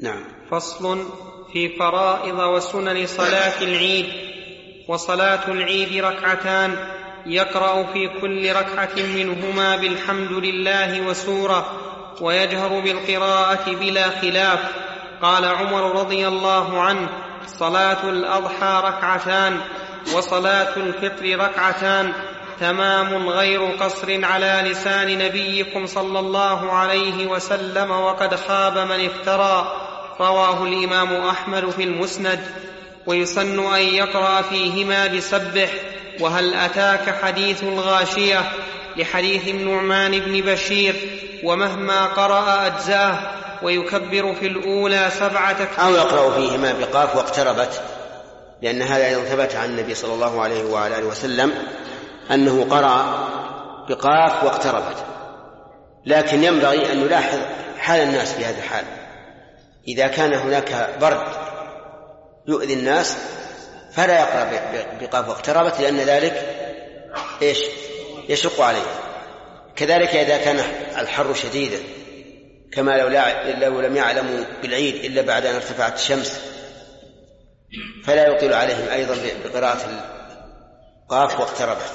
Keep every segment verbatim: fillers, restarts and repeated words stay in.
نعم. فصل في فرائض وسنن صلاة العيد. وصلاة العيد ركعتان، يقرأ في كل ركعة منهما بالحمد لله وسورة، ويجهر بالقراءة بلا خلاف. قال عمر رضي الله عنه: صلاة الأضحى ركعتان، وصلاة الفطر ركعتان، تمام غير قصر على لسان نبيكم صلى الله عليه وسلم، وقد خاب من افترى. رواه الإمام أحمد في المسند. ويسن أن يقرأ فيهما بسبح وهل أتاك حديث الغاشية، لحديث النعمان بن بشير، ومهما قرأ أجزاه، ويكبر في الأولى سبعة تكبير. أو يقرأ فيهما بقاف واقتربت، لأن هذا أيضا ثبت عن النبي صلى الله عليه وعلى آله وسلم أنه قرأ بقاف واقتربت. لكن ينبغي أن نلاحظ حال الناس في هذا الحال. إذا كان هناك برد يؤذي الناس فلا يقرأ بقاف واقتربت، لأن ذلك إيش؟ يشق عليه. كذلك إذا كان الحر شديدا، كما لو, لو لم يعلموا بالعيد إلا بعد أن ارتفعت الشمس، فلا يطيل عليهم أيضا بقراءة القاف واقتربت.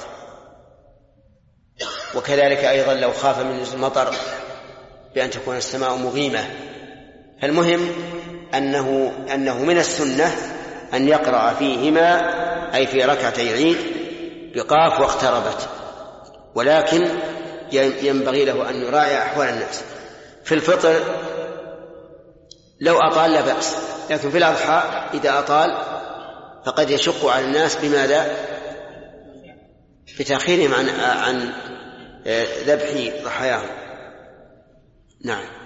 وكذلك أيضا لو خاف من المطر بأن تكون السماء مغيمة. المهم أنه, أنه من السنة أن يقرأ فيهما، أي في ركعتي العيد، بقاف واقتربت، ولكن ينبغي له أن يراعي أحوال الناس. في الفطر لو أطال لا بأس، لكن في الأضحى إذا أطال فقد يشق على الناس. بماذا؟ بتأخيرهم عن, عن ذبح ضحاياهم. نعم.